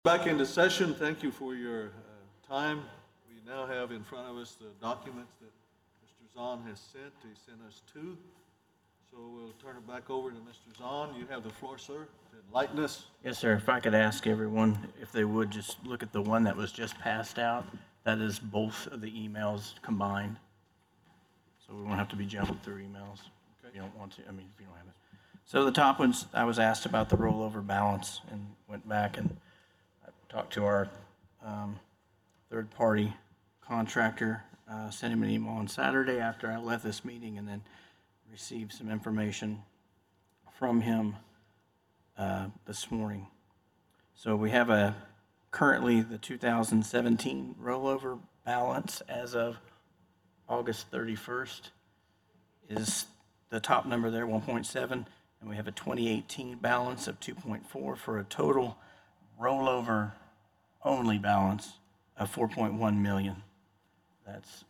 Back into session. Thank you for your time. We now have in front of us the documents that Mr. Zahn has sent. He sent us two. So we'll turn it back over to Mr. Zahn. You have the floor, sir, to enlighten us. Yes, sir. If I could ask everyone if they would just look at the one that was just passed out. That is both of the emails combined. So we won't have to be jumping through emails if you don't want to. I mean, if you don't have it. So the top ones, I was asked about the rollover balance and went back and I talked to our third-party contractor, sent him an email on Saturday after I left this meeting, and then received some information from him this morning. So we have currently the 2017 rollover balance as of August 31st is the top number there, 1.7, and we have a 2018 balance of 2.4 for a total rollover only balance of 4.1 million. That's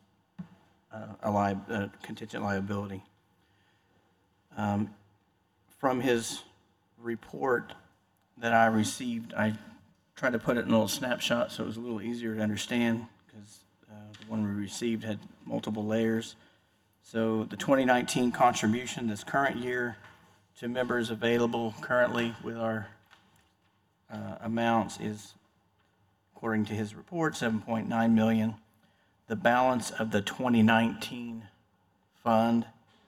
a contingent liability. From his report that I received, I tried to put it in a little snapshot so it was a little easier to understand because the one we received had multiple layers. So the 2019 contribution this current year to members available currently with our amounts is, according to his report, 7.9 million. The balance of the 2019 fund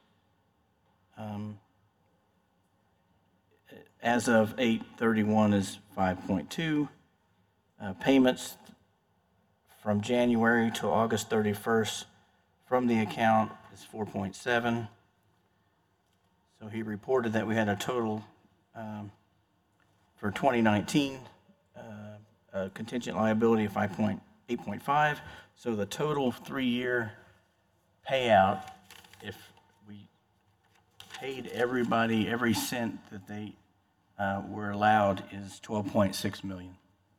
as of 8/31 is 5.2. Payments from January to August 31st from the account is 4.7. So he reported that we had a total for 2019 contingent liability of 8.5. So the total 3-year payout, if we paid everybody every cent that they were allowed, is 12.6 million.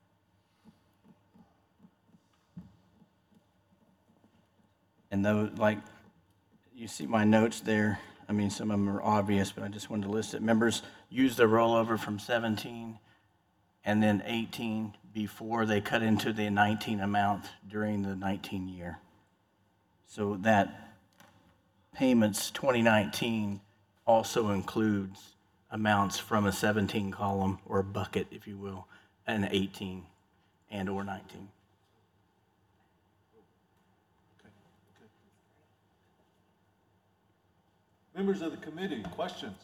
And though, like, you see my notes there, I mean, some of them are obvious, but I just wanted to list it. Members use the rollover from 17 and then 18 before they cut into the 19 amount during the 19 year. So that payments 2019 also includes amounts from a 17 column or a bucket, if you will, and 18 and or 19. Members of the committee, questions?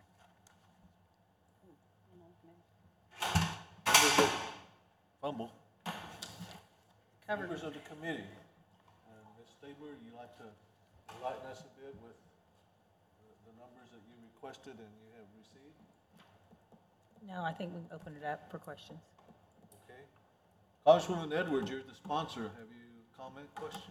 Members of, fumble. Covered. Members of the committee. Ms. Stabler, you like to enlighten us a bit with the numbers that you requested and you have received? No, I think we can open it up for questions. Okay. Congresswoman Edwards, you're the sponsor. Have you comment, question?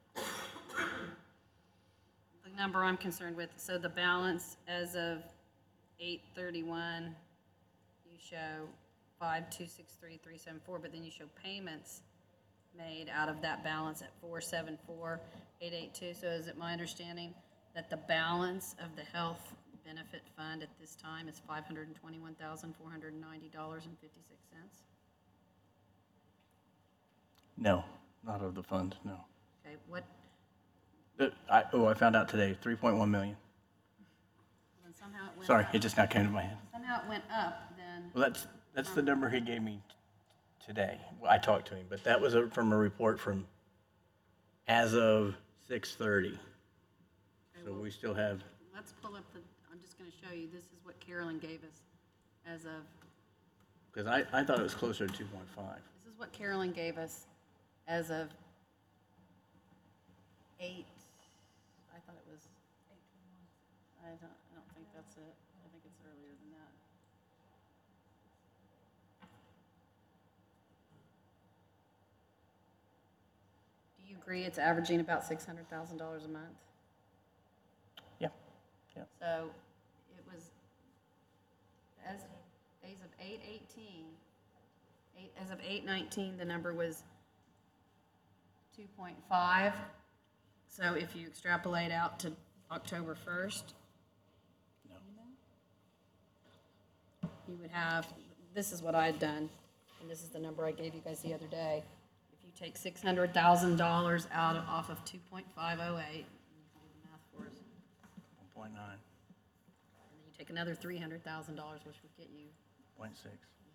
The number I'm concerned with, so the balance as of 8/31, you show 5,263,374, but then you show payments made out of that balance at 474,882. So is it my understanding that the balance of the health benefit fund at this time is $521,490.56? No, not of the fund, no. Okay, what, I found out today, 3.1 million. and somehow it went Sorry, up. it just now came to my head. Somehow it went up, then, Well, that's the number he gave me today. Well, I talked to him, but that was from a report from as of 6:30. So we still have, let's pull up I'm just gonna show you, this is what Carolyn gave us as of, because I thought it was closer to 2.5. this is what Carolyn gave us as of 8, I thought it was 8/21. I don't think that's it. I think it's earlier than that. Do you agree it's averaging about $600,000 a month? Yeah. So it was, as of 8/18, as of 8/19, the number was 2.5. So if you extrapolate out to October 1st, you would have, this is what I had done. and this is the number I gave you guys the other day, if you take $600,000 off of 2.508, you can do the math for us, 1.9, and then you take another $300,000, which would get you, 0.6.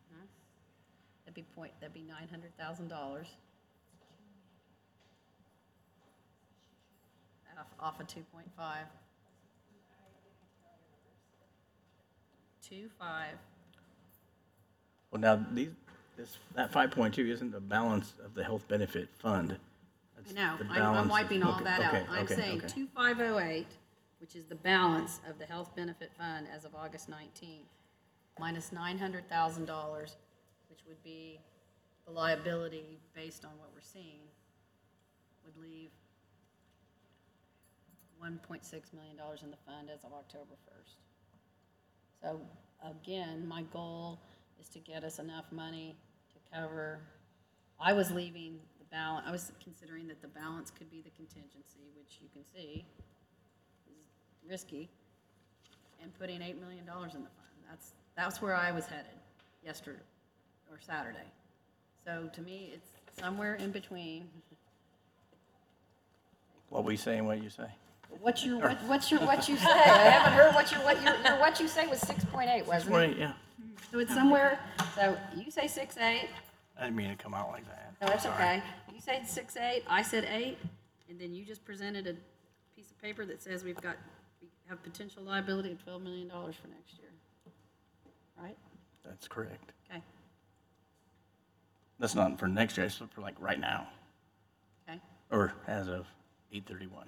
that'd be $900,000 off of 2.5. 2.5. Well, now, that 5.2 isn't the balance of the health benefit fund. That's No, the I'm balance. wiping all Okay, that out. okay, I'm okay, saying okay. 2508, which is the balance of the health benefit fund as of August 19th, minus $900,000, which would be the liability based on what we're seeing, would leave $1.6 million in the fund as of October 1st. So again, my goal is to get us enough money to cover, I was leaving the balance, I was considering that the balance could be the contingency, which you can see is risky, and putting $8 million in the fund. That's where I was headed yesterday, or Saturday. So to me, it's somewhere in between. What we say and what you say. What you say? I haven't heard what you say was 6.8, wasn't it? 6.8, yeah. So it's somewhere, so you say 6.8, I didn't mean to come out like that. no, that's Sorry. okay. You say 6.8, I said 8, and then you just presented a piece of paper that says we have potential liability of $12 million for next year. Right? That's correct. Okay, That's not for next year, it's for like right now, okay. or as of 8/31.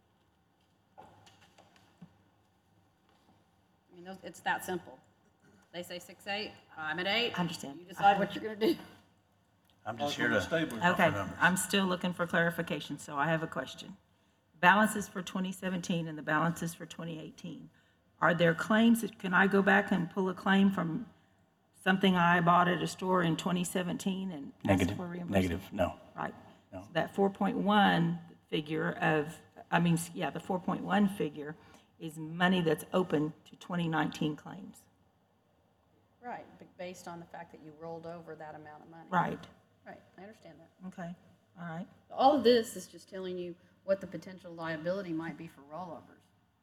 I mean, it's that simple. They say 6.8, I'm at 8. I understand. You decide what you're gonna do. I'm just here to. Stabler. Okay, numbers. I'm still looking for clarification, so I have a question. Balances for 2017 and the balances for 2018. Are there claims, can I go back and pull a claim from something I bought at a store in 2017 and ask Negative, for reimbursement? negative, no. Right. No. So that 4.1 figure the 4.1 figure is money that's open to 2019 claims. Right, but based on the fact that you rolled over that amount of money. Right. Right, I understand that. Okay, all right. All of this is just telling you what the potential liability might be for rollovers.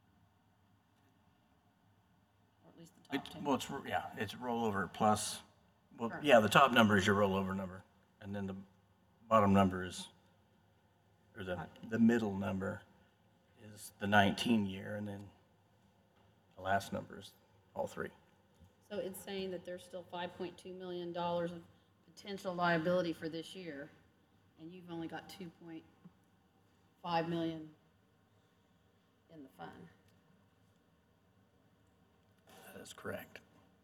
Or at least the top 10. Well, it's rollover plus, well, Sure. yeah, the top number is your rollover number, and then the bottom number is, or the middle number is the 19 year, and then the last number is all three. So it's saying that there's still $5.2 million of potential liability for this year, and you've only got $2.5 million in the fund. That is correct.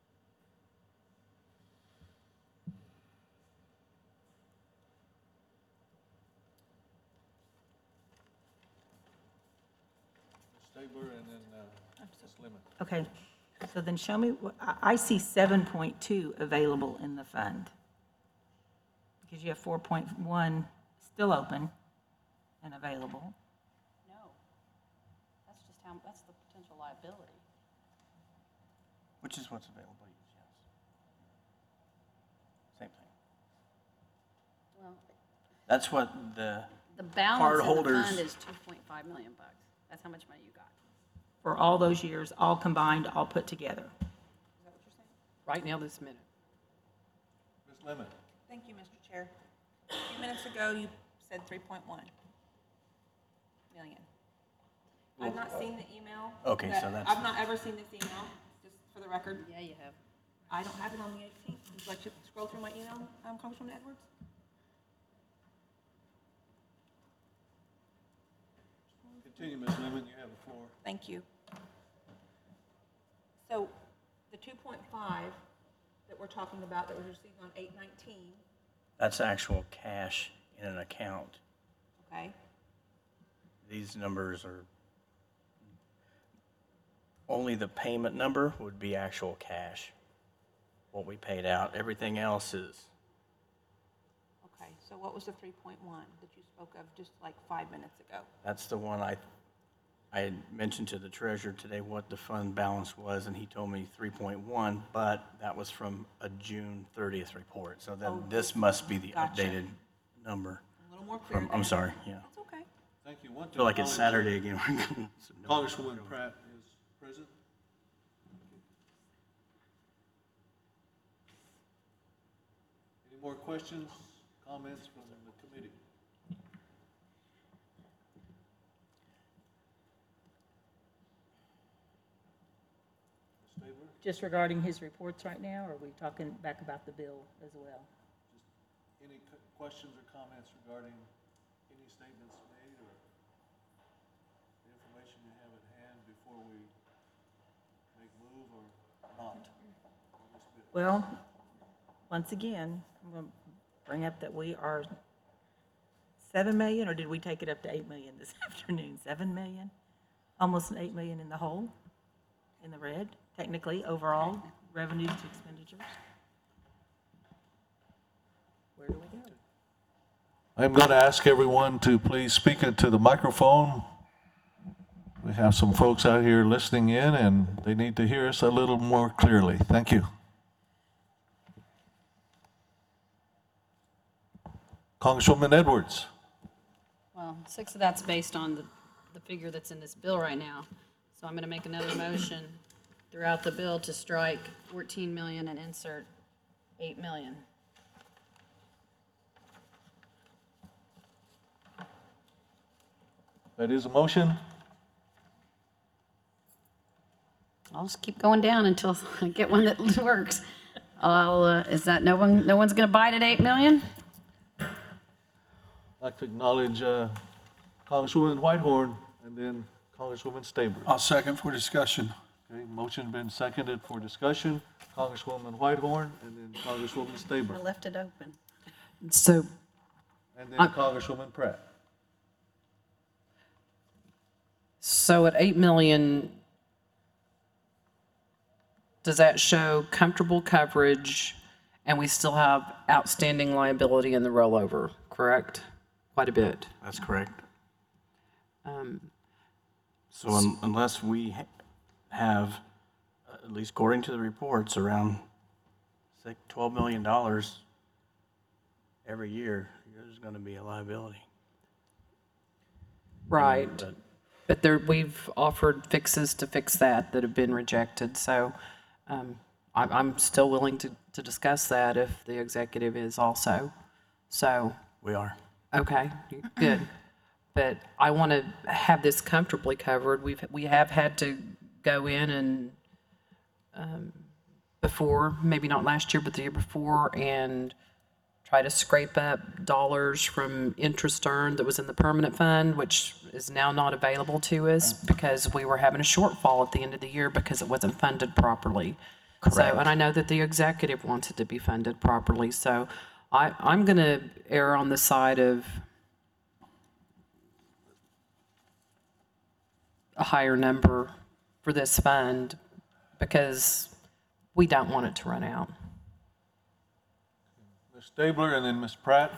Ms. Stabler and then Ms. Lemon. Okay, so then show me, I see 7.2 available in the fund. Because you have 4.1 still open and available. No, that's the potential liability. Which is what's available, yes. Same thing. Well, That's what the balance card in the holders. fund is $2.5 million. That's how much money you got. For all those years, all combined, all put together. Is that what you're saying? Right now, this minute. Ms. Lemon. Thank you, Mr. Chair. A few minutes ago, you said 3.1 million. I've not seen the email. Okay, so that's- I've not ever seen this email, just for the record. Yeah, you have. I don't have it on the 18th. Would you like to scroll through my email, Congresswoman Edwards? Continue, Ms. Lemon, you have the floor. Thank you. So the 2.5 that we're talking about that was received on 8/19, That's actual cash in an account. okay? These numbers are, only the payment number would be actual cash, what we paid out. Everything else is, Okay, so what was the 3.1 that you spoke of just like 5 minutes ago? that's the one I I had mentioned to the treasurer today what the fund balance was, and he told me 3.1, but that was from a June 30th report. So then this must be the Gotcha. updated number. A little more clear I'm then. sorry, yeah. It's okay. Thank you. Want I to feel like it's acknowledge Saturday again. Congresswoman Pratt is present. Any more questions, comments from the committee? Ms. Stabler? Just regarding his reports right now, or are we talking back about the bill as well? Any questions or comments regarding any statements made or the information you have at hand before we make move or not? on this bit? Well, once again, I'm going to bring up that we are 7 million, or did we take it up to 8 million this afternoon? 7 million? Almost an 8 million in the hole, in the red, technically, overall revenue to expenditures. Where do we go? I'm going to ask everyone to please speak into the microphone. We have some folks out here listening in, and they need to hear us a little more clearly. Thank you. Congresswoman Edwards. Well, 6 of that's based on the figure that's in this bill right now. So I'm going to make another motion throughout the bill to strike 14 million and insert 8 million. That is a motion. I'll just keep going down until I get one that works. Is that no one's going to bite at 8 million? I'd like to acknowledge Congresswoman Whitehorn and then Congresswoman Stabler. I'll second for discussion. Okay, motion been seconded for discussion. Congresswoman Whitehorn and then Congresswoman I Stabler. left it open. So, And then Congresswoman Pratt. so at 8 million, does that show comfortable coverage and we still have outstanding liability in the rollover, correct? Quite a bit. That's correct. Um, So unless we have, at least according to the reports, around $12 million every year, there's going to be a liability. Right. But But there, we've offered fixes to fix that have been rejected, so I'm still willing to discuss that if the executive is also. So, we are. okay, good. But I want to have this comfortably covered. We have had to go in and, before, maybe not last year, but the year before, and try to scrape up dollars from interest earned that was in the permanent fund, which is now not available to us because we were having a shortfall at the end of the year because it wasn't funded properly. Correct. So, and I know that the executive wants it to be funded properly, so I'm going to err on the side of a higher number for this fund because we don't want it to run out. Ms. Stabler and then Ms. Pratt.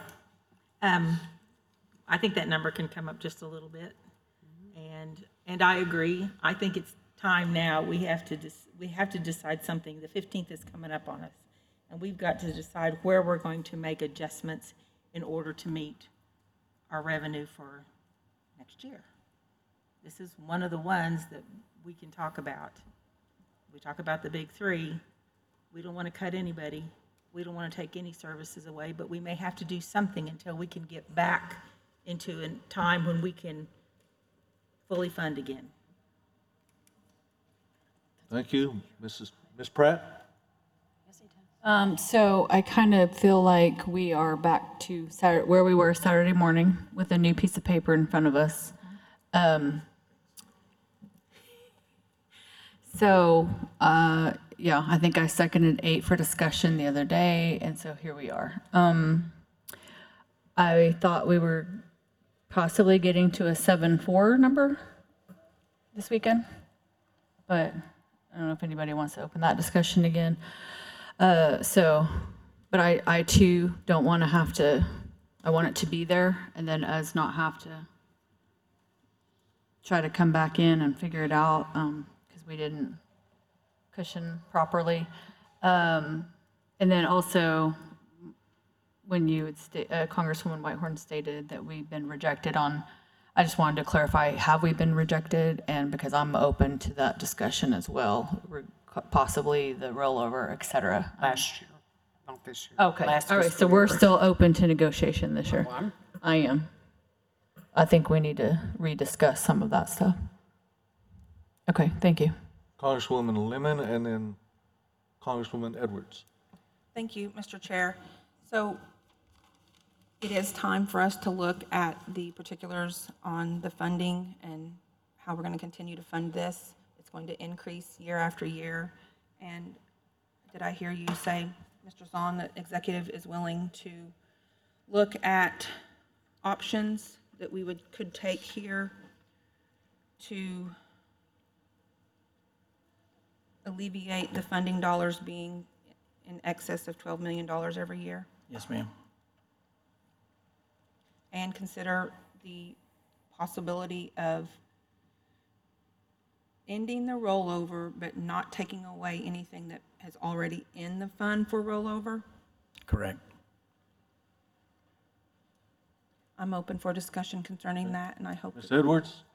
I think that number can come up just a little bit. And I agree. I think it's time now. We have to decide something. The 15th is coming up on us. And we've got to decide where we're going to make adjustments in order to meet our revenue for next year. This is one of the ones that we can talk about. We talk about the big three. We don't want to cut anybody. We don't want to take any services away, but we may have to do something until we can get back into a time when we can fully fund again. Thank you. Ms. Pratt? So I kind of feel like we are back to where we were Saturday morning with a new piece of paper in front of us. Yeah, I think I seconded 8 for discussion the other day, and so here we are. I thought we were possibly getting to a 7.4 number this weekend, but I don't know if anybody wants to open that discussion again. But I too don't want to have to, I want it to be there and then us not have to try to come back in and figure it out, because we didn't cushion properly. And then also, when you had Congresswoman Whitehorn stated that we've been rejected on, I just wanted to clarify, have we been rejected? And because I'm open to that discussion as well, possibly the rollover, et cetera. Last year, not this year. Okay, Last all right, so fiscal we're year. still open to negotiation this year. I'm- I am. I think we need to rediscuss some of that stuff. Okay, thank you. Congresswoman Lemon and then Congresswoman Edwards. Thank you, Mr. Chair. So it is time for us to look at the particulars on the funding and how we're going to continue to fund this. It's going to increase year after year. And did I hear you say, Mr. Zahn, that executive is willing to look at options that we could take here to alleviate the funding dollars being in excess of $12 million every year? Yes, ma'am. And consider the possibility of ending the rollover, but not taking away anything that is already in the fund for rollover? Correct. I'm open for discussion concerning that, and I hope Ms. Edwards?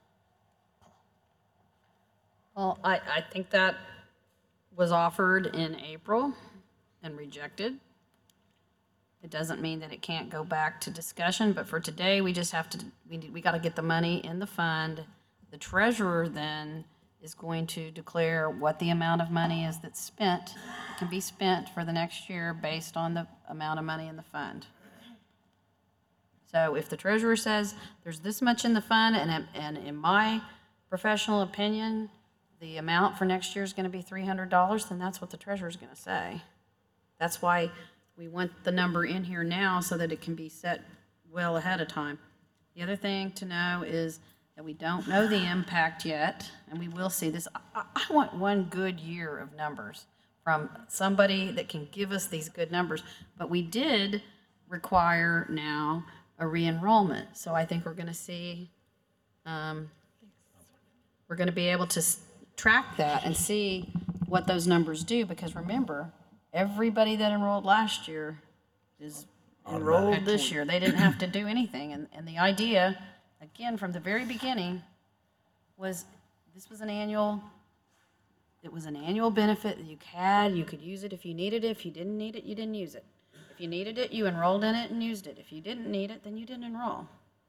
Well, I think that was offered in April and rejected. It doesn't mean that it can't go back to discussion, but for today, we just have to, we got to get the money in the fund. The treasurer then is going to declare what the amount of money is that's spent, can be spent for the next year based on the amount of money in the fund. So if the treasurer says there's this much in the fund, and in my professional opinion, the amount for next year is going to be $300, then that's what the treasurer's going to say. That's why we want the number in here now so that it can be set well ahead of time. The other thing to know is that we don't know the impact yet, and we will see this. I want one good year of numbers from somebody that can give us these good numbers. But we did require now a re-enrollment. So I think we're going to see, we're going to be able to track that and see what those numbers do, because remember, everybody that enrolled last year is enrolled this year. They didn't have to do anything. And the idea, again, from the very beginning, was this was an annual, it was an annual benefit that you had. You could use it if you needed it. If you didn't need it, you didn't use it. If you needed it, you enrolled in it and used it. If you didn't need it, then you didn't enroll.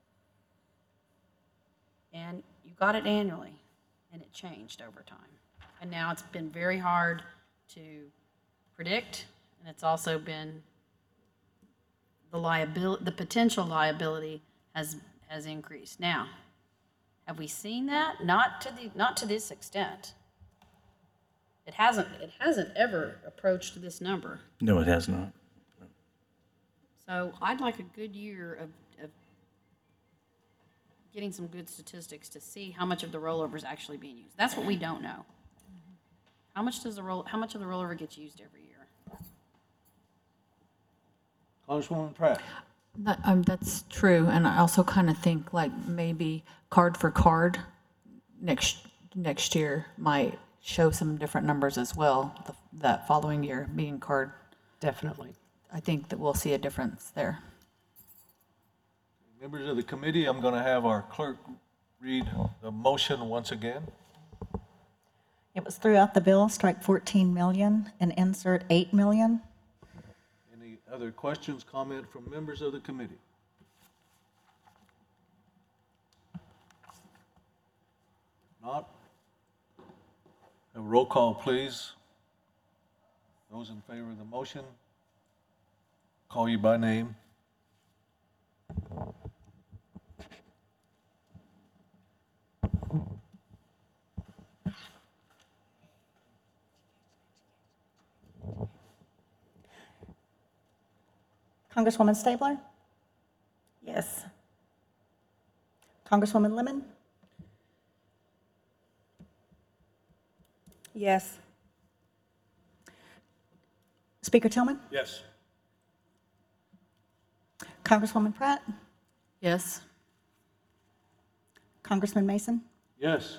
And you got it annually, and it changed over time. And now it's been very hard to predict, and it's also been the liability, the potential liability has increased. Now, have we seen that? Not to this extent. It hasn't ever approached this number. No, it has not. So I'd like a good year of getting some good statistics to see how much of the rollover is actually being used. That's what we don't know. How much of the rollover gets used every year? Congresswoman Pratt? That's true, and I also kind of think like maybe card for card next year might show some different numbers as well, that following year being card. Definitely. I think that we'll see a difference there. Members of the committee, I'm going to have our clerk read the motion once again. It was throughout the bill, strike 14 million and insert 8 million. Any other questions, comment from members of the committee? Not? A roll call, please. Those in favor of the motion, call you by name. Congresswoman Stabler? Yes. Congresswoman Lemon? Yes. Speaker Tillman? Yes. Congresswoman Pratt? Yes? Congressman Mason? Yes.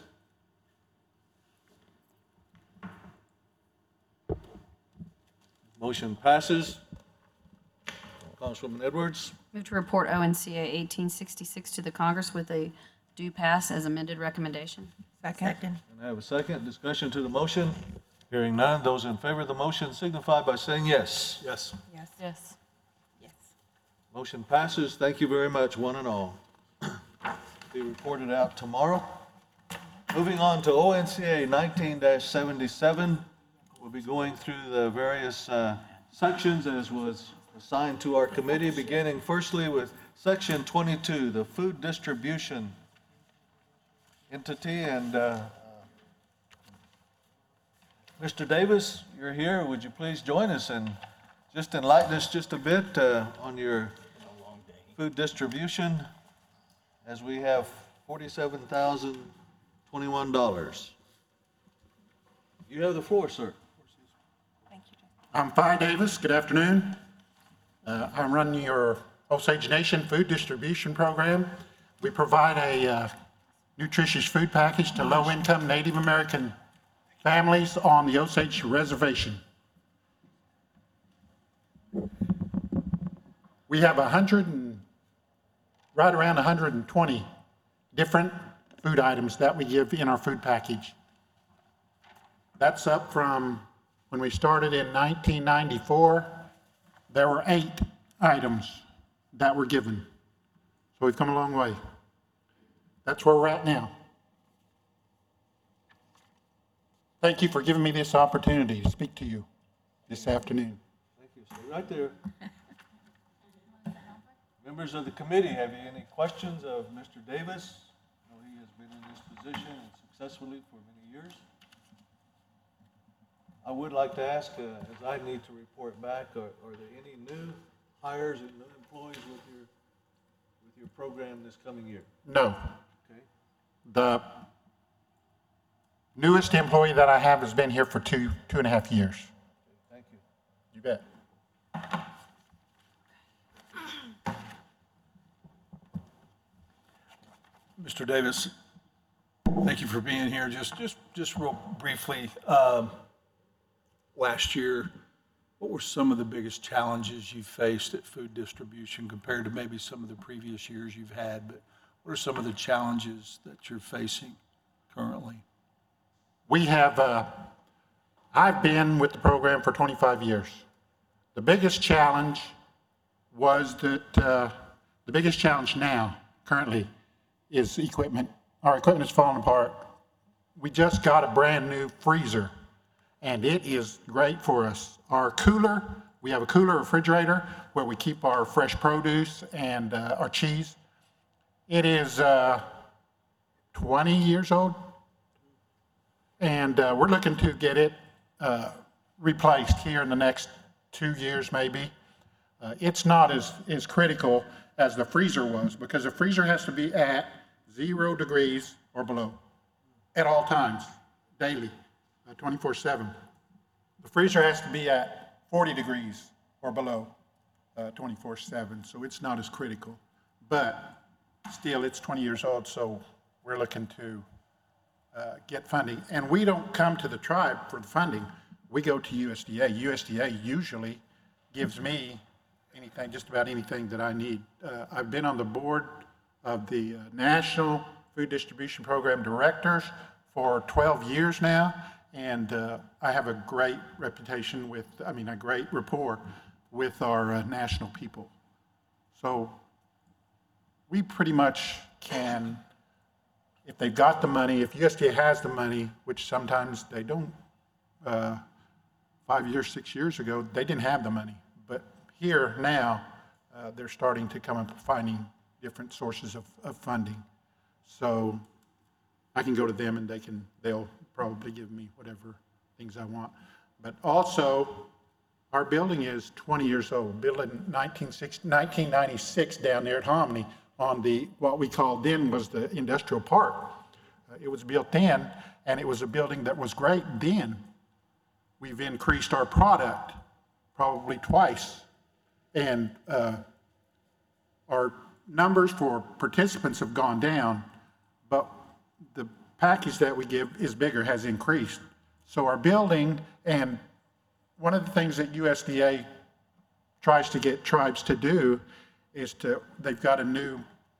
Motion passes. Councilwoman Edwards, Move to report ONCA 1866 to the Congress with a due pass as amended recommendation. Second. and I have a second discussion to the motion. Hearing none, those in favor of the motion signify by saying yes. Yes. Yes. Yes. Yes. Motion passes. Thank you very much, one and all. Be reported out tomorrow. Moving on to ONCA 19-77, we'll be going through the various sections as was assigned to our committee, beginning firstly with Section 22, the food distribution entity. And Mr. Davis, you're here. Would you please join us and just enlighten us just a bit on your food distribution, as we have $47,021. You have the floor, sir. Thank you, Jay. I'm Phi Davis. Good afternoon. I'm running your Osage Nation Food Distribution Program. We provide a nutritious food package to low-income Native American families on the Osage Reservation. We have right around 120 different food items that we give in our food package. That's up from when we started in 1994. There were 8 items that were given. So we've come a long way. That's where we're at now. Thank you for giving me this opportunity to speak to you this afternoon. Thank you, sir. Right there. Members of the committee, have you any questions of Mr. Davis? I know he has been in this position and successfully for many years. I would like to ask, as I need to report back, are there any new hires and new employees with your program this coming year? No. Okay. The newest employee that I have has been here for two and a half years. Thank you. You bet. Mr. Davis, thank you for being here. Just real briefly, last year, what were some of the biggest challenges you faced at food distribution compared to maybe some of the previous years you've had? But what are some of the challenges that you're facing currently? We have, I've been with the program for 25 years. The biggest challenge was that, the biggest challenge now, currently, is equipment. Our equipment is falling apart. We just got a brand new freezer, and it is great for us. Our cooler, we have a cooler refrigerator where we keep our fresh produce and our cheese. It is 20 years old, and we're looking to get it replaced here in the next 2 years maybe. It's not as critical as the freezer was, because the freezer has to be at 0 degrees or below at all times, daily, 24/7. The freezer has to be at 40 degrees or below 24/7, so it's not as critical. But still, it's 20 years old, so we're looking to get funding. And we don't come to the tribe for the funding. We go to USDA. USDA usually gives me anything, just about anything that I need. I've been on the board of the National Food Distribution Program Directors for 12 years now, and I have a great reputation with, a great rapport with our national people. So we pretty much can, if they've got the money, if USDA has the money, which sometimes they don't, 5 years, 6 years ago, they didn't have the money. But here now, they're starting to come up finding different sources of funding. So I can go to them and they'll probably give me whatever things I want. But also, our building is 20 years old, built in 1996 down there at Hominy on what we called then was the industrial park. It was built then, and it was a building that was great then. We've increased our product probably twice, and our numbers for participants have gone down, but the package that we give is bigger, has increased. So our building, and one of the things that USDA tries to get tribes to do is they've got a new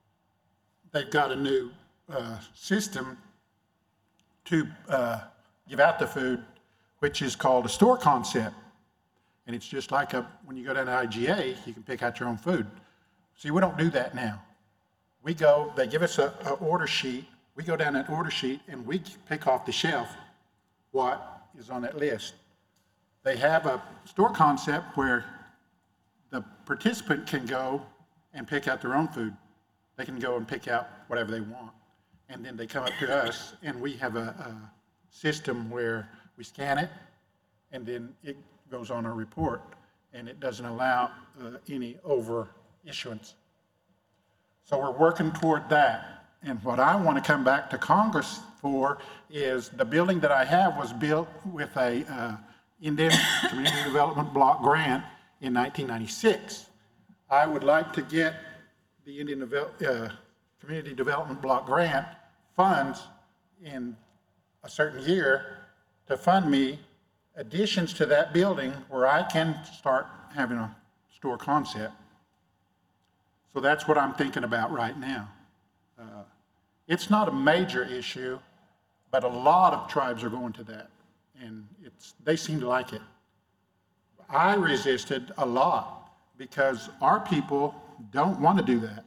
system to give out the food, which is called a store concept. And it's just like when you go down to IGA, you can pick out your own food. See, we don't do that now. We go, they give us an order sheet. We go down that order sheet and we pick off the shelf what is on that list. They have a store concept where the participant can go and pick out their own food. They can go and pick out whatever they want. And then they come up to us, and we have a system where we scan it, and then it goes on a report, and it doesn't allow any over issuance. So we're working toward that. And what I want to come back to Congress for is the building that I have was built with a Indian Community Development Block Grant in 1996. I would like to get the Indian Community Development Block Grant funds in a certain year to fund me additions to that building where I can start having a store concept. So that's what I'm thinking about right now. It's not a major issue, but a lot of tribes are going to that, and they seem to like it. I resisted a lot because our people don't want to do that.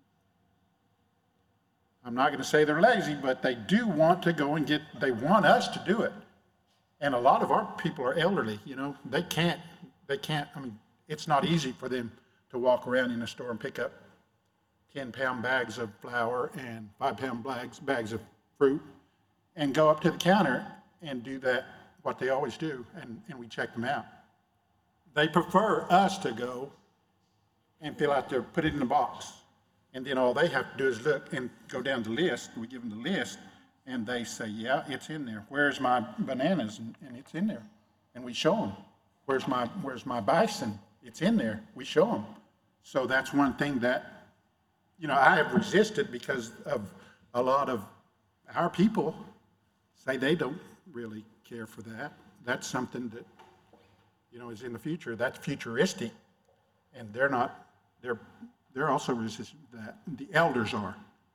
I'm not going to say they're lazy, but they do want to go and they want us to do it. And a lot of our people are elderly, they can't, it's not easy for them to walk around in a store and pick up 10-pound bags of flour and 5-pound bags of fruit and go up to the counter and do that, what they always do, and we check them out. They prefer us to go and fill out put it in a box. And then all they have to do is look and go down the list. We give them the list, and they say, yeah, it's in there. Where's my bananas? And it's in there. And we show them. Where's my bison? It's in there. We show them. So that's one thing that, I have resisted because of a lot of our people say they don't really care for that. That's something that, is in the future. That's futuristic. And they're also resistant to that. The elders are.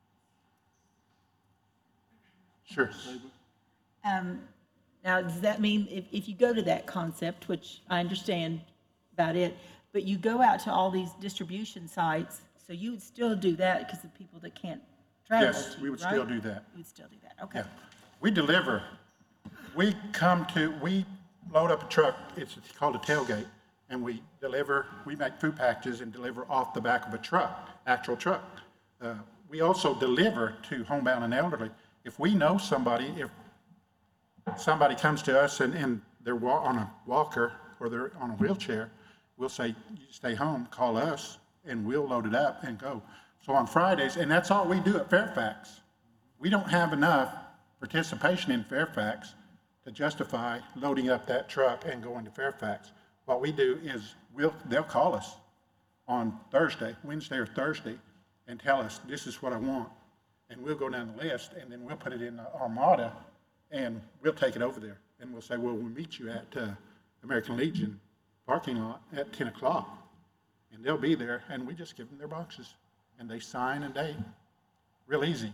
Sure. Now, does that mean if you go to that concept, which I understand about it, but you go out to all these distribution sites, so you would still do that because of people that can't travel? Yes, we would still do that. We would still do that, okay. Yeah. We deliver. We load up a truck, it's called a tailgate, and we make food packages and deliver off the back of a truck, actual truck. We also deliver to homebound and elderly. If we know somebody, if somebody comes to us and they're on a walker or they're on a wheelchair, we'll say, you stay home, call us, and we'll load it up and go. So on Fridays, and that's all we do at Fairfax. We don't have enough participation in Fairfax to justify loading up that truck and going to Fairfax. What we do is they'll call us on Wednesday or Thursday, and tell us, this is what I want. And we'll go down the list, and then we'll put it in the Armada, and we'll take it over there. And we'll say, well, we'll meet you at American Legion parking lot at 10 o'clock. And they'll be there, and we just give them their boxes. And they sign a date. Real easy.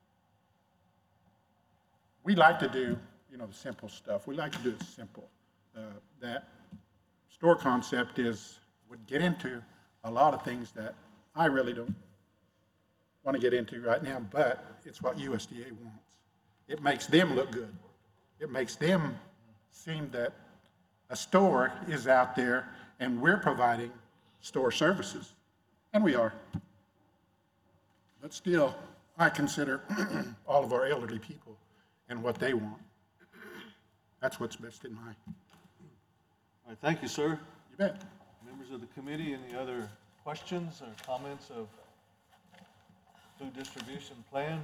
We like to do, the simple stuff. We like to do it simple. That store concept would get into a lot of things that I really don't want to get into right now, but it's what USDA wants. It makes them look good. It makes them seem that a store is out there and we're providing store services, and we are. But still, I consider all of our elderly people and what they want. That's what's best in mind. All right, thank you, sir. You bet. Members of the committee, any other questions or comments of food distribution plan?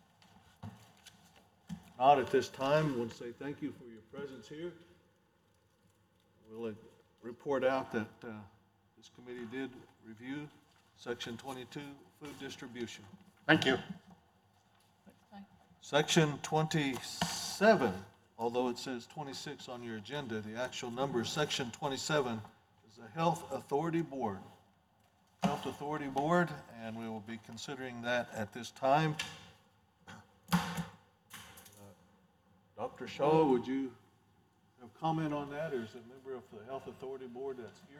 Not at this time. I want to say thank you for your presence here. We'll report out that this committee did review Section 22 food distribution. Thank you. Section 27, although it says 26 on your agenda, the actual number is Section 27, is the Health Authority Board. Health Authority Board, and we will be considering that at this time. Dr. Shaw, would you have comment on that, or is it a member of the Health Authority Board that's here?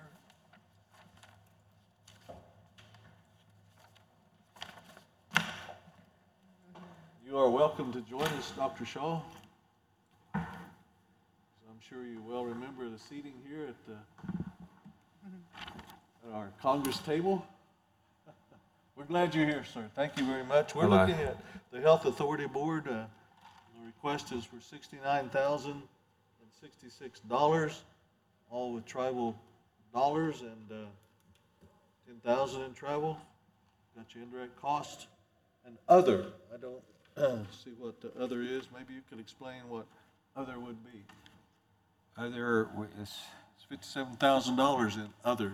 You are welcome to join us, Dr. Shaw. I'm sure you well remember the seating here at our Congress table. We're glad you're here, sir. Thank you very much. We're looking at the Health Authority Board. The request is for $69,066, all with tribal dollars, and $10,000 in travel. Got your indirect cost and other. I don't see what the other is. Maybe you could explain what other would be. Other is, It's $57,000 in other.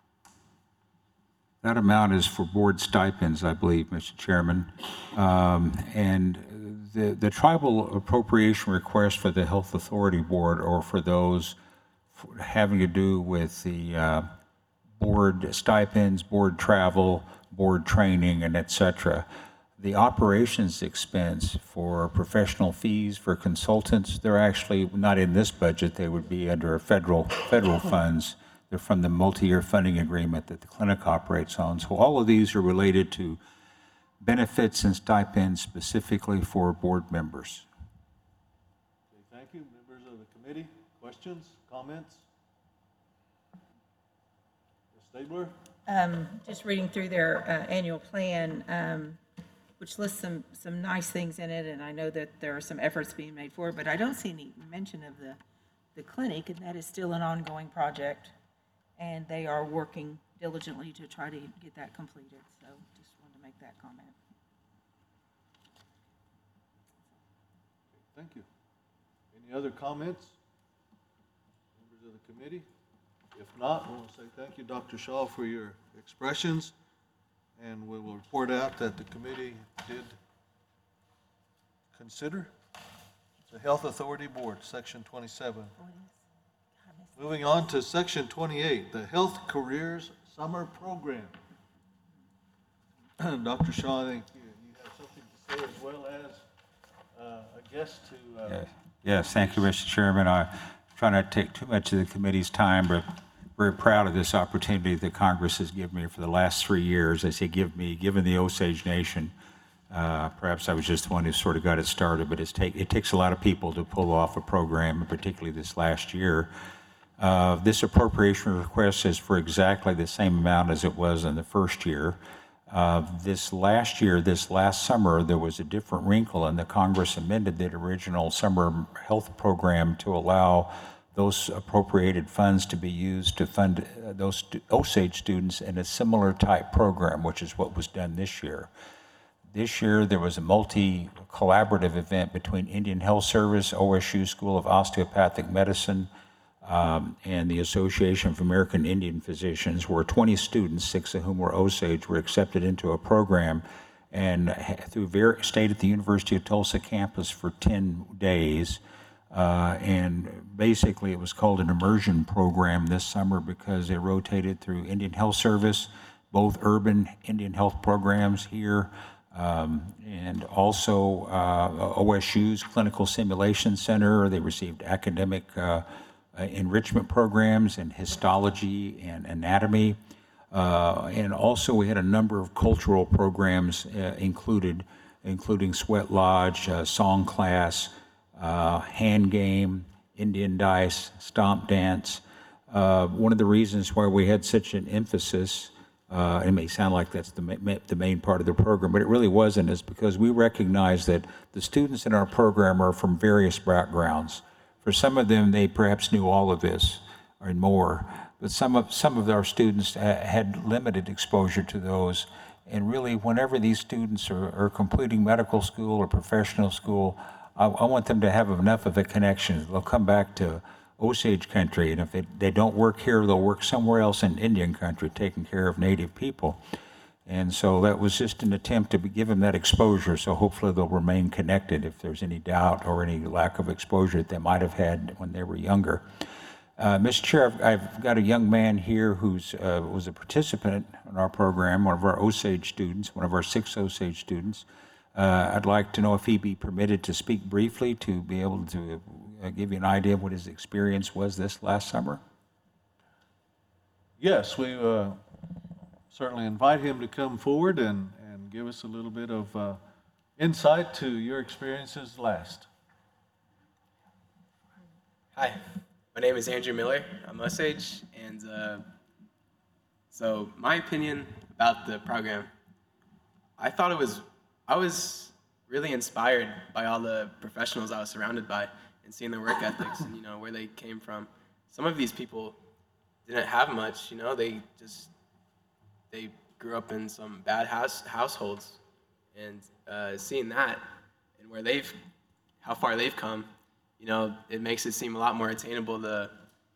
that amount is for board stipends, I believe, Mr. Chairman. And the tribal appropriation request for the Health Authority Board, or for those having to do with the board stipends, board travel, board training, and et cetera. The operations expense for professional fees for consultants, they're actually not in this budget. They would be under federal funds. They're from the multi-year funding agreement that the clinic operates on. So all of these are related to benefits and stipends specifically for board members. Okay, thank you. Members of the committee, questions, comments? Ms. Stabler? Just reading through their annual plan, which lists some nice things in it, and I know that there are some efforts being made for it, but I don't see any mention of the clinic, and that is still an ongoing project, and they are working diligently to try to get that completed. So just wanted to make that comment. Thank you. Any other comments? Members of the committee? If not, we'll say thank you, Dr. Shaw, for your expressions, and we will report out that the committee did consider the Health Authority Board, Section 27. Moving on to Section 28, the Health Careers Summer Program. Dr. Shaw, I think you have something to say, as well as a guest to... Yes, thank you, Mr. Chairman. I try not to take too much of the committee's time, but very proud of this opportunity that Congress has given me for the last 3 years. I say give me, given the Osage Nation. Perhaps I was just the one who sort of got it started, but it takes a lot of people to pull off a program, particularly this last year. This appropriation request is for exactly the same amount as it was in the first year. This last summer, there was a different wrinkle, and the Congress amended the original summer health program to allow those appropriated funds to be used to fund those Osage students in a similar type program, which is what was done this year. This year, there was a multi-collaborative event between Indian Health Service, OSU School of Osteopathic Medicine, and the Association of American Indian Physicians, where 20 students, 6 of whom were Osage, were accepted into a program and stayed at the University of Tulsa campus for 10 days. And basically, it was called an immersion program this summer because they rotated through Indian Health Service, both urban Indian health programs here, and also OSU's Clinical Simulation Center. They received academic enrichment programs in histology and anatomy. And also we had a number of cultural programs including sweat lodge, song class, hand game, Indian dice, stomp dance. One of the reasons why we had such an emphasis, it may sound like that's the main part of the program, but it really wasn't, is because we recognize that the students in our program are from various backgrounds. For some of them, they perhaps knew all of this and more, but some of our students had limited exposure to those. And really, whenever these students are completing medical school or professional school, I want them to have enough of a connection. They'll come back to Osage country, and if they don't work here, they'll work somewhere else in Indian country, taking care of Native people. And so that was just an attempt to give them that exposure, so hopefully they'll remain connected if there's any doubt or any lack of exposure that they might have had when they were younger. Mr. Chair, I've got a young man here who's was a participant in our program, one of our Osage students, one of our 6 Osage students. I'd like to know if he'd be permitted to speak briefly to be able to give you an idea of what his experience was this last summer. Yes, we certainly invite him to come forward and give us a little bit of insight to your experiences last. Hi, my name is Andrew Miller. I'm Osage, and so my opinion about the program, I was really inspired by all the professionals I was surrounded by and seeing their work ethics and, where they came from. Some of these people didn't have much, they grew up in some bad households, and seeing that and how far they've come, it makes it seem a lot more attainable, the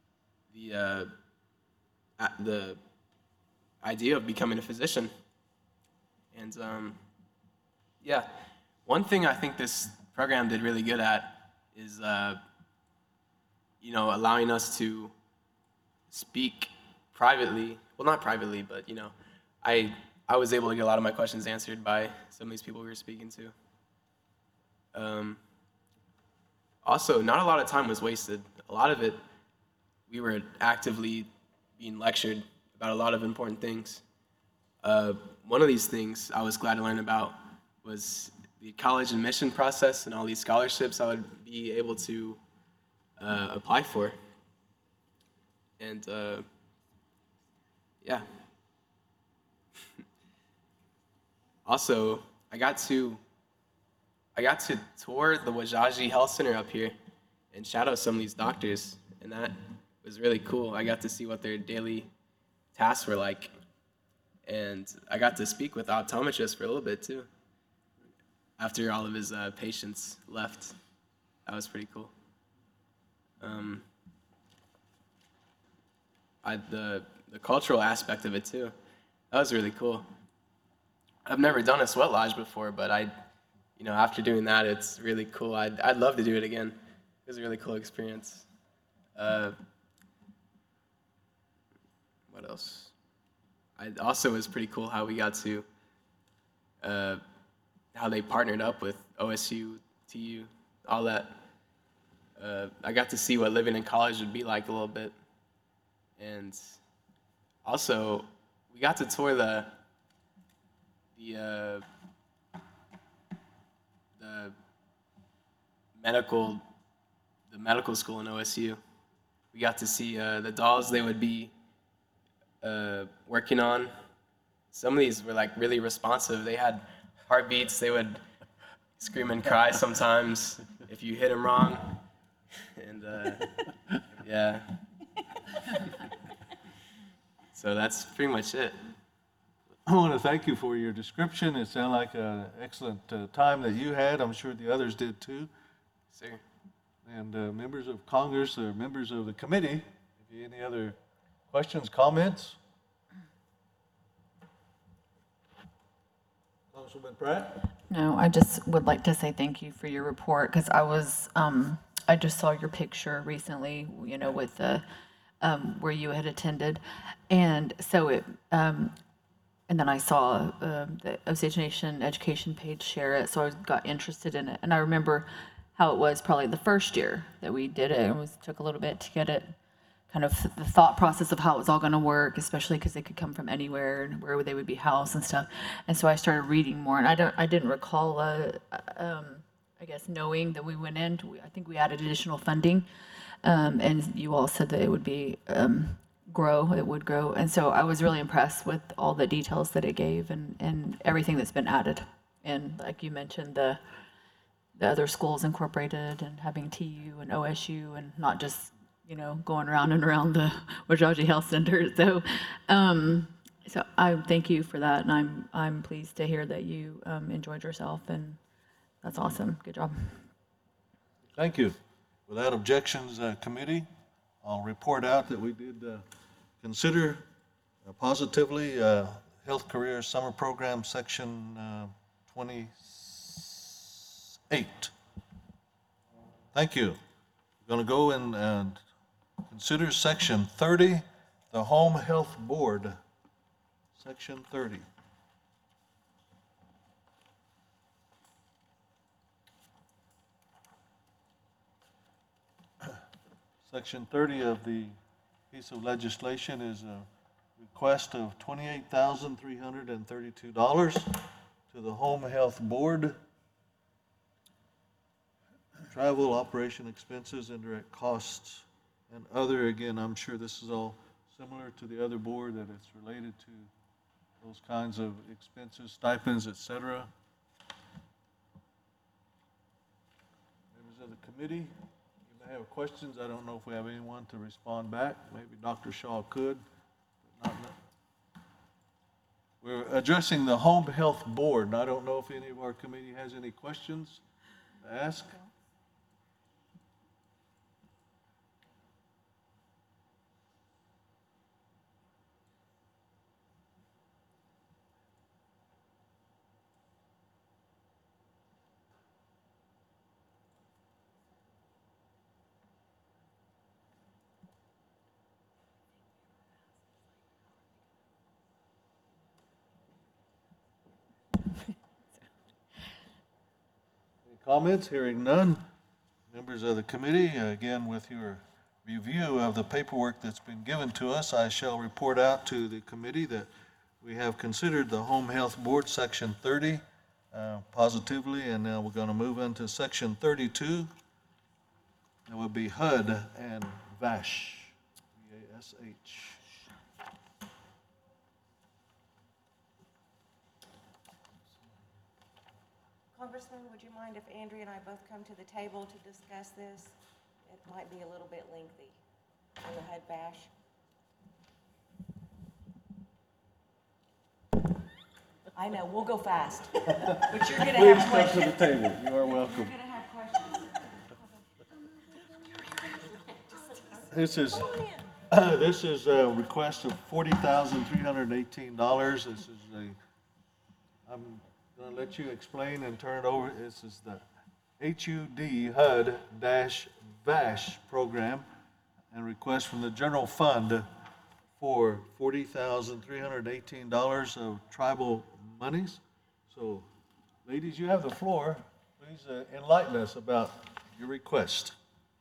idea of becoming a physician. And yeah, one thing I think this program did really good at is allowing us to speak privately. Well, not privately, but I was able to get a lot of my questions answered by some of these people we were speaking to. Also, not a lot of time was wasted. A lot of it, we were actively being lectured about a lot of important things. One of these things I was glad to learn about was the college admission process and all these scholarships I would be able to apply for. And yeah. Also, I got to tour the Wajaji Health Center up here and shadow some of these doctors, and that was really cool. I got to see what their daily tasks were like, and I got to speak with optometrists for a little bit too. After all of his patients left, that was pretty cool. The cultural aspect of it too, that was really cool. I've never done a sweat lodge before, but after doing that, it's really cool. I'd love to do it again. It was a really cool experience. What else? It also was pretty cool how we got to, how they partnered up with OSU, TU, all that. I got to see what living in college would be like a little bit. And also, we got to tour the medical school in OSU. We got to see the dolls they would be working on. Some of these were like really responsive. They had heartbeats. They would scream and cry sometimes if you hit them wrong. And yeah. So that's pretty much it. I want to thank you for your description. It sounded like an excellent time that you had. I'm sure the others did too. Sir. And members of Congress or members of the committee, if you have any other questions, comments? Councilman Pratt? No, I just would like to say thank you for your report, because I just saw your picture recently, with the, where you had attended. And so and then I saw the Osage Nation education page share it, so I got interested in it. And I remember how it was probably the first year that we did it. It took a little bit to get it, kind of the thought process of how it was all going to work, especially because they could come from anywhere and where they would be housed and stuff. And so I started reading more, and I didn't recall, I guess, knowing that we went in. I think we added additional funding, and you all said that it would be it would grow. And so I was really impressed with all the details that it gave and everything that's been added. And like you mentioned, the other schools incorporated and having TU and OSU and not just, going around and around the Wajaji Health Center. So so I thank you for that. And I'm pleased to hear that you enjoyed yourself, and that's awesome. Good job. Thank you. Without objections, committee, I'll report out that we did consider positively Health Career Summer Program, Section 28. Thank you. We're going to go and consider Section 30, the Home Health Board. Section 30. Section 30 of the piece of legislation is a request of $28,332 to the Home Health Board. Travel, operation expenses, indirect costs, and other. Again, I'm sure this is all similar to the other board, that it's related to those kinds of expenses, stipends, et cetera. Members of the committee, you may have questions. I don't know if we have anyone to respond back. Maybe Dr. Shaw could, but not. We're addressing the Home Health Board, and I don't know if any of our committee has any questions to ask. Comments? Hearing none. Members of the committee, again, with your review of the paperwork that's been given to us, I shall report out to the committee that we have considered the Home Health Board, Section 30, positively, and now we're going to move into Section 32. That would be HUD and VASH, V-A-S-H. Congressman, would you mind if Andrea and I both come to the table to discuss this? It might be a little bit lengthy on the HUD bash. I know, we'll go fast, but you're going to have questions. Please come to the table. You are welcome. You're going to have questions. This is a request of $40,318. This is I'm going to let you explain and turn it over. This is the HUD-VASH program, and request from the general fund for $40,318 of tribal monies. So, ladies, you have the floor. Please enlighten us about your request.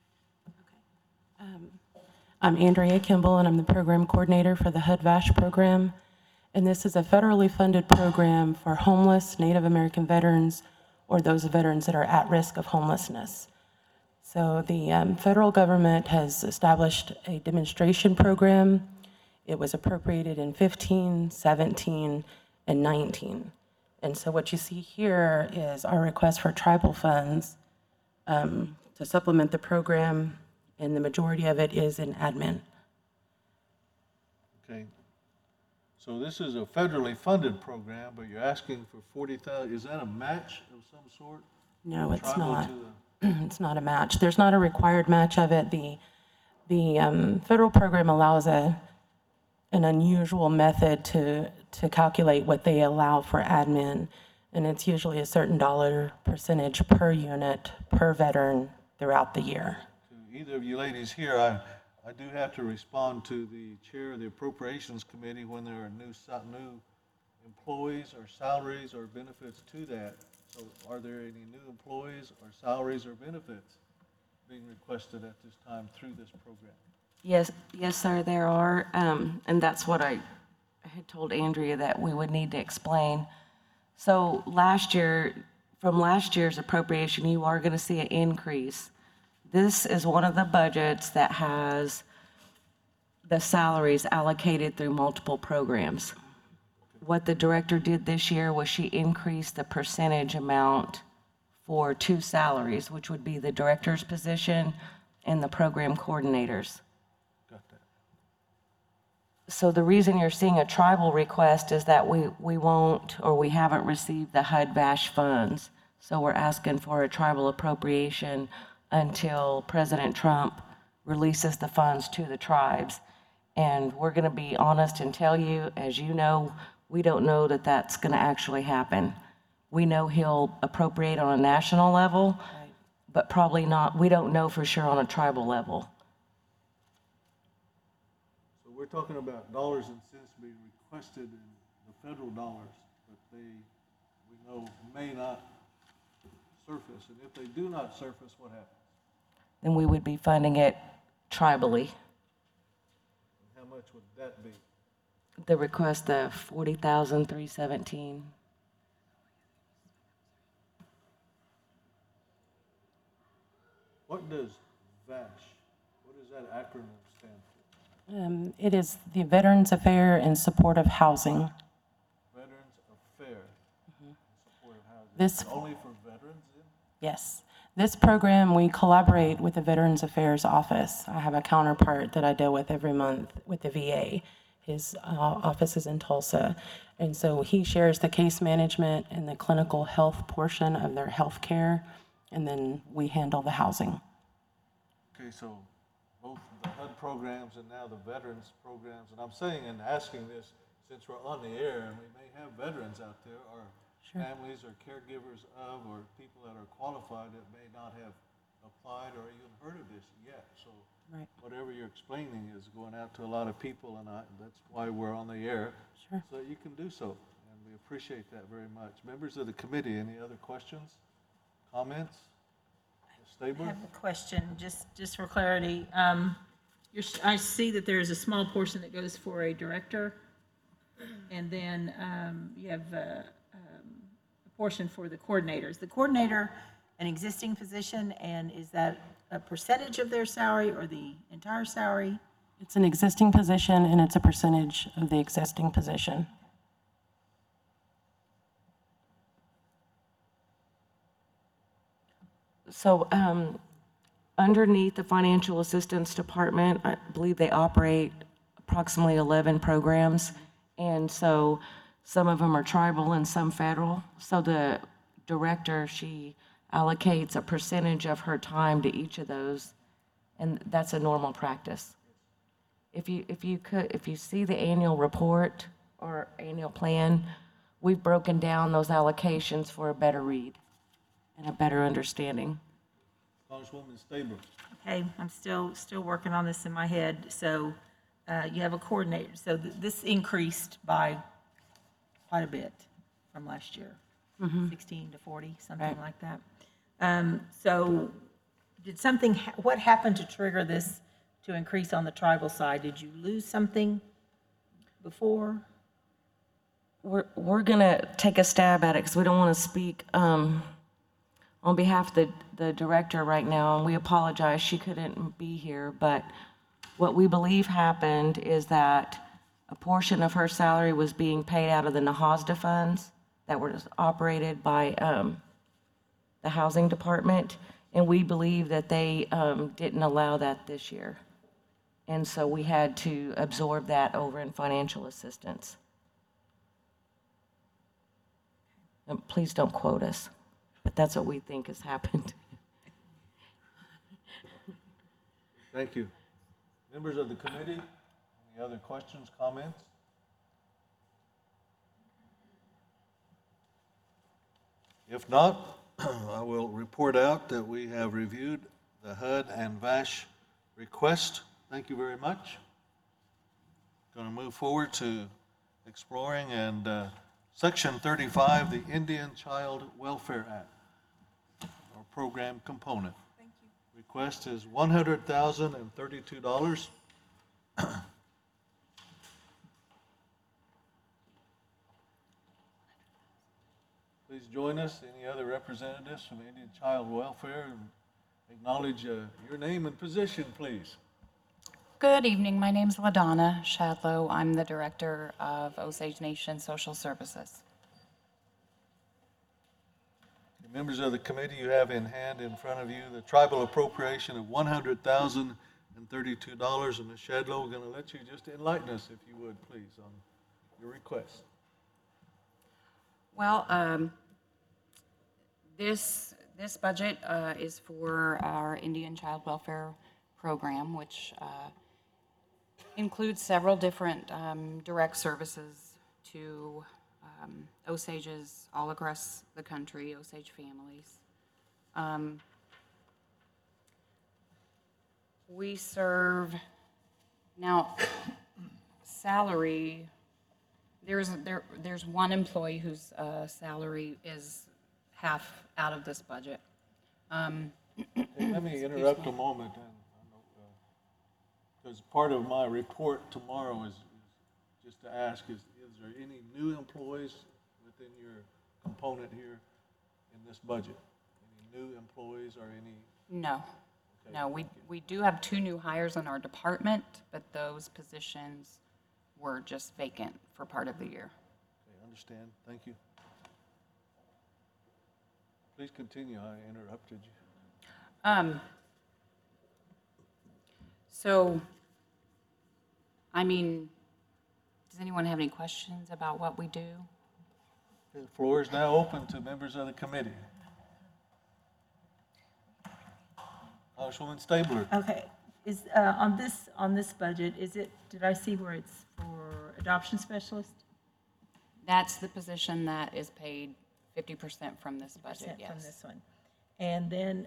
I'm Andrea Kimball, and I'm the program coordinator for the HUD-VASH program. And this is a federally funded program for homeless Native American veterans or those veterans that are at risk of homelessness. So the federal government has established a demonstration program. It was appropriated in 15, 17, and 19. And so what you see here is our request for tribal funds to supplement the program, and the majority of it is in admin. Okay. So this is a federally funded program, but you're asking for $40,000. Is that a match of some sort? No, it's Tribal not. to the- It's not a match. There's not a required match of it. The federal program allows an unusual method to calculate what they allow for admin, and it's usually a certain dollar percentage per unit per veteran throughout the year. To either of you ladies here, I do have to respond to the chair of the Appropriations Committee when there are new employees or salaries or benefits to that. So are there any new employees or salaries or benefits being requested at this time through this program? Yes, sir, there are, and that's what I had told Andrea that we would need to explain. So last year, from last year's appropriation, you are going to see an increase. This is one of the budgets that has the salaries allocated through multiple programs. What the director did this year was she increased the percentage amount for two salaries, which would be the director's position and the program coordinators. Got that. So the reason you're seeing a tribal request is that we won't, or we haven't received the HUD-VASH funds. So we're asking for a tribal appropriation until President Trump releases the funds to the tribes. And we're going to be honest and tell you, as you know, We don't know that that's going to actually happen. We know he'll appropriate on a national level, but probably not, we don't know for sure on a tribal level. So we're talking about dollars and cents being requested in the federal dollars, but they, we know, may not surface. And if they do not surface, what happens? Then we would be funding it tribally. And how much would that be? The request of $40,317. What does VASH, what does that acronym stand for? It is the Veterans Affair in Support of Housing. Veterans Affair in Support of Housing. This- Only for veterans then? Yes. This program, we collaborate with the Veterans Affairs Office. I have a counterpart that I deal with every month with the VA. His office is in Tulsa. And so he shares the case management and the clinical health portion of their health care, and then we handle the housing. Okay, so both the HUD programs and now the veterans programs, and I'm saying and asking this since we're on the air and we may have veterans out there or families or caregivers of or people that are qualified that may not have applied or even heard of this yet. So whatever you're explaining is going out to a lot of people, and that's why we're on the air. Sure. So you can do so, and we appreciate that very much. Members of the committee, any other questions, comments? Ms. I Stabler? have a question, just for clarity. I see that there's a small portion that goes for a director, and then you have a portion for the coordinators. The coordinator, an existing position, and is that a percentage of their salary or the entire salary? It's an existing position, and it's a percentage of the existing position. So underneath the Financial Assistance Department, I believe they operate approximately 11 programs. And so some of them are tribal and some federal. So the director, she allocates a percentage of her time to each of those, and that's a normal practice. If you see the annual report or annual plan, we've broken down those allocations for a better read and a better understanding. Congresswoman Stabler? Okay, I'm still working on this in my head. So you have a coordinator. So this increased by quite a bit from last year, 16 to 40, something like that. So did something, what happened to trigger this to increase on the tribal side? Did you lose something before? We're going to take a stab at it because we don't want to speak on behalf of the director right now, and we apologize she couldn't be here, but what we believe happened is that a portion of her salary was being paid out of the NAHASDA funds that were operated by the housing department, and we believe that they didn't allow that this year. And so we had to absorb that over in financial assistance. And please don't quote us, but that's what we think has happened. Thank you. Members of the committee, any other questions, comments? If not, I will report out that we have reviewed the HUD and VASH request. Thank you very much. Going to move forward to exploring and Section 35, the Indian Child Welfare Act, our program component. Thank you. Request is $100,032. Please join us, any other representatives from Indian Child Welfare, and acknowledge your name and position, please. Good evening. My name is LaDonna Shadlow. I'm the director of Osage Nation Social Services. Members of the committee, you have in hand in front of you the tribal appropriation of $100,032. And Ms. Shadlow, we're going to let you just enlighten us, if you would, please, on your request. Well, this budget is for our Indian Child Welfare Program, which includes several different direct services to Osages all across the country, Osage families. We serve, now, salary, there's one employee whose salary is half out of this budget. Okay, let me interrupt a moment, because part of my report tomorrow is just to ask, is there any new employees within your component here in this budget? Any new employees or any? No. Okay, No, thank you. we do have 2 new hires in our department, but those positions were just vacant for part of the year. Okay, understand, thank you. Please continue, I interrupted you. So, I mean, does anyone have any questions about what we do? The floor is now open to members of the committee. Congresswoman Stabler. Okay, is, on this budget, is it, did I see where it's for adoption specialist? That's the position that is paid 50% from this budget, From yes. this one. And then,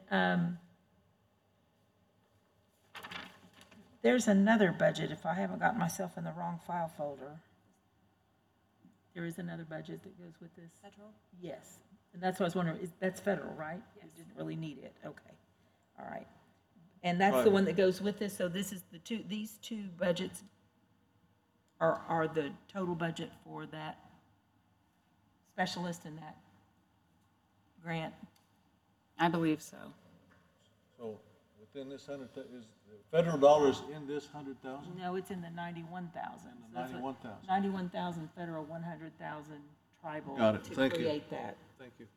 there's another budget, if I haven't gotten myself in the wrong file folder. There is another budget that goes with this? Federal? Yes, and that's what I was wondering, that's federal, right? Yes. You didn't really need it, okay, all right. And that's the Right. one that goes with this, so this is these two budgets are the total budget for that specialist and that grant? I believe so. So within this is the federal dollars in this 100,000? No, it's in the 91,000. In the 91,000. 91,000 federal, 100,000 tribal. Got it. To Thank you. create that. Thank you.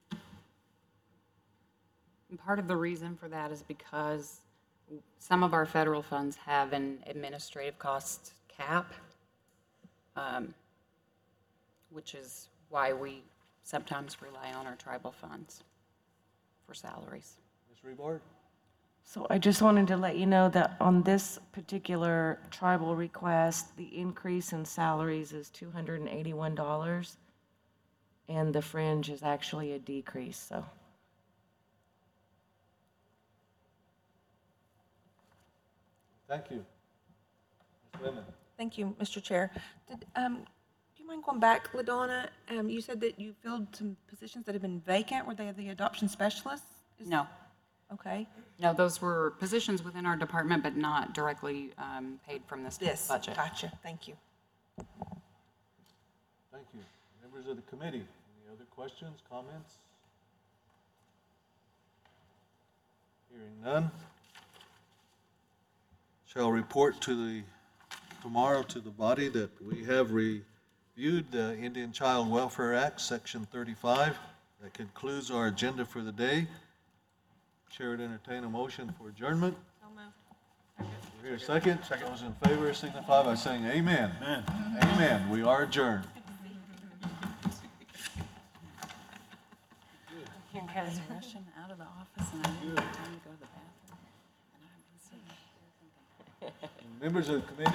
And part of the reason for that is because some of our federal funds have an administrative cost cap, which is why we sometimes rely on our tribal funds for salaries. Ms. Rebard? So I just wanted to let you know that on this particular tribal request, the increase in salaries is $281, and the fringe is actually a decrease, so. Thank you. Ms. Lemon? Thank you, Mr. Chair. Do you mind going back, LaDonna? You said that you filled some positions that have been vacant. Were they the adoption specialists? No. Okay. No, those were positions within our department, but not directly paid from this budget. Gotcha. Thank you. Thank you. Members of the committee, any other questions, comments? Hearing none. Shall report tomorrow to the body that we have reviewed the Indian Child Welfare Act, Section 35. That concludes our agenda for the day. Chair would entertain a motion for adjournment. We hear a second. Those in favor signify by saying amen. Amen. Amen. We are adjourned. I was rushing out of the office and I didn't have time to go to the bathroom. And I've been sitting here thinking, Members of the committee,